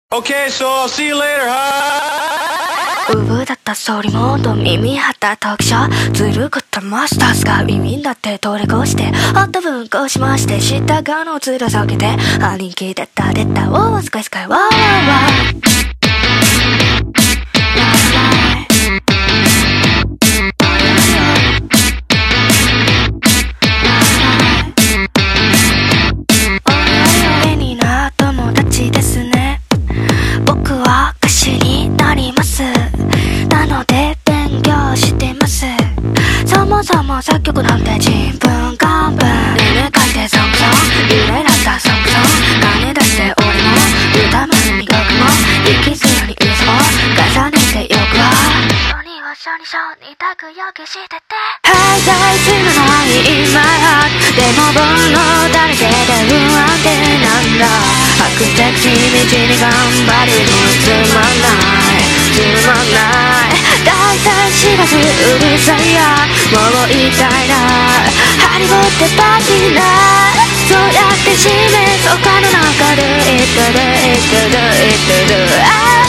Okay, so see you later, huh? ウブだったソリモード耳張った特徴ずるくったマスターズが耳になって通り越してホット分こしまして下側の面下げて兄貴出た出たおおすかいすかいわーわーわーそも作曲なんてちんぷんかんぷんねね書いてソンソン揺れだったソンソン金出して俺も歌も磨くも息するに嘘を重ねてよくは一緒に託よくしててはい大事のない in my heart でも煩悩だらけで不安定なんだ白石地道に頑張るのつまんない大体知らずうるさいやもう言いたいなハリボテパーティーなそうやって示す丘の中で It do